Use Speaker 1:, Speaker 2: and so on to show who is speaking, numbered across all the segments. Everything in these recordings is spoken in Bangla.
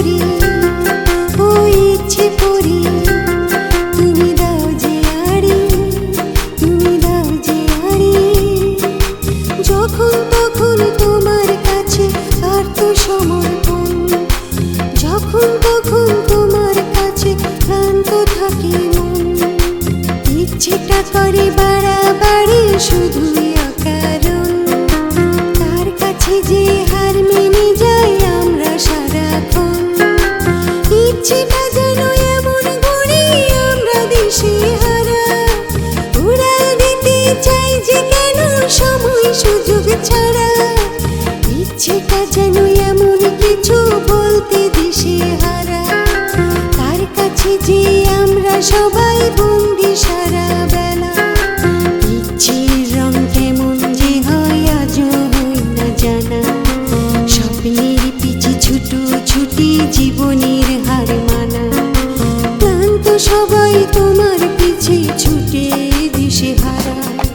Speaker 1: পরি, ও ইচ্ছে পরি, তুমি দাও যে আড়ি, তুমি দাও যে আড়ি। যখন তখন তোমার কাছে আত্মসমর্পণ, যখন তখন তোমার কাছে ক্লান্ত থাকে মন। ইচ্ছেটা করে বাড়াবাড়ি শুধুই অকারণ, তার কাছে যে হার মেনে যাই আমরা সারাক্ষণ। ইচ্ছেটা যেন এমন ঘুরি আমরা দিশে হারা, উড়া দিতে চাই যে কেন সময় সুযোগ ছাড়া। ইচ্ছেটা যেন এমন কিছু বলতে দিশে হারা, তার কাছে যে আমরা সবাই বন্দি সারা বেলা। ইচ্ছের রং কেমন যে হয় আজও হয় না জানা, স্বপ্নের পিছে ছুটো ছুটি জীবনের হার মানা। ক্লান্ত সবাই তোমার পিছে ছুটে দিশে হারা।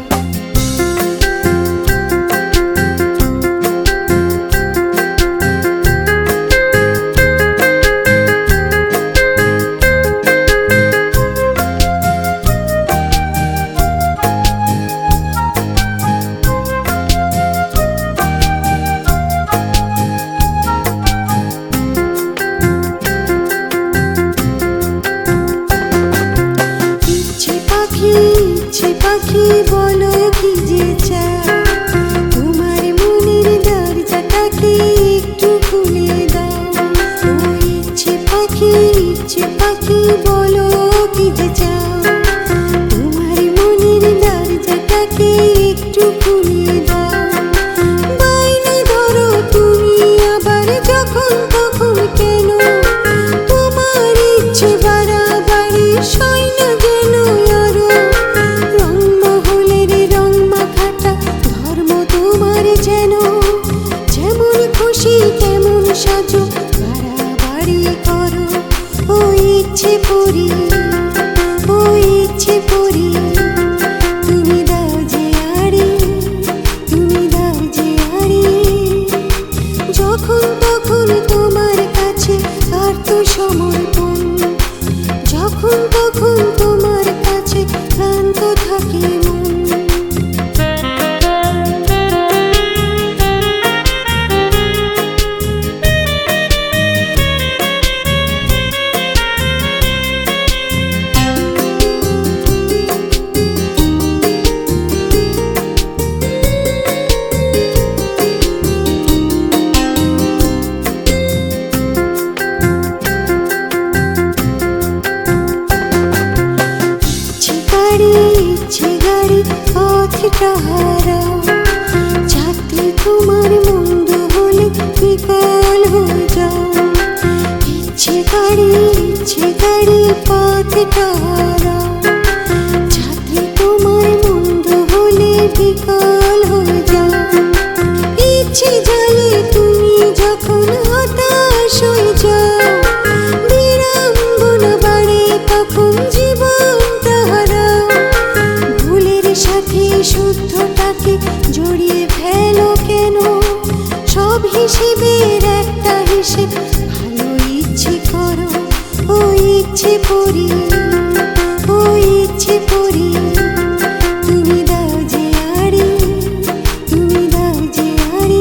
Speaker 1: ইচ্ছে পাখি বলো কি যে চাও, তোমার মনের দরজাটাকে একটু খুলে দাও। ও ইচ্ছে পাখি বলো কি যে চাও, তোমার মনের দরজাটাকে একটু খুলে দাও। বাইরে ধরো তুমি আবার যখন তখন কেন, তোমার ইচ্ছে বাড়াবাড়ি সয় না যেন আরো। রংমহলের রং মাখাটা ধর্ম তোমার যেন, যেমন খুশি তেমন সাজো বাড়াবাড়ি করো। ও ইচ্ছে পরি, ও ইচ্ছে পরি, তুমি দাও যে আড়ি, তুমি দাও যে আড়ি। যখন তখন তোমার কাছে আত্মসমর্পণ, যখন তখন তোমার কাছে ক্লান্ত থাকে মন। ইচ্ছে গাড়ি পথটা হারাও, যাতে তোমার মন্দ হলে বিকল হয়ে যাও। ইচ্ছে গাড়ি পথটা হারাও, যাতে তোমার মন্দ হলে বিকল হয়ে যাও। ইচ্ছে জালে তুমি যখন হতাশ হয়ে যাও, বিড়ম্বনা বাড়ে তখন জীবনটা হারাও। ভুলের সাথে শুদ্ধটাকে জড়িয়ে ফেলো কেন, সব হিসেবের একটা হিসেব ভালো ইচ্ছে করো। ও ইচ্ছে পরি, ও ইচ্ছে পরি, তুমি দাও যে আড়ি, তুমি দাও যে আড়ি।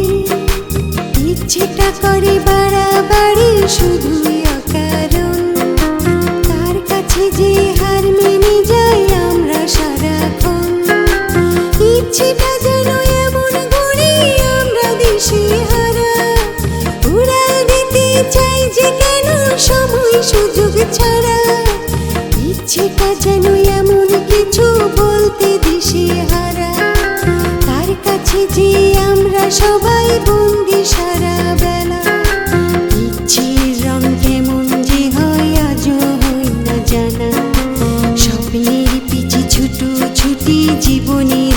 Speaker 1: ইচ্ছেটা করে বাড়াবাড়ি শুধুই অকারণ, তার কাছে যে হার মেনে যাই আমরা সারাক্ষণ। ইচ্ছেটা যেন এমন ঘুরি আমরা দিশে হারা, উড়া দিতে চাই যে কেন সময় সুযোগ ছাড়া। ইচ্ছেটা যেন এমন কিছু বলতে দিশে হারা, তার কাছে যে আমরা সবাই বন্দি সারা বেলা। ইচ্ছের রং কেমন যে হয় আজও হয় না জানা, স্বপ্নের পিছে ছুটো ছুটি জীবনের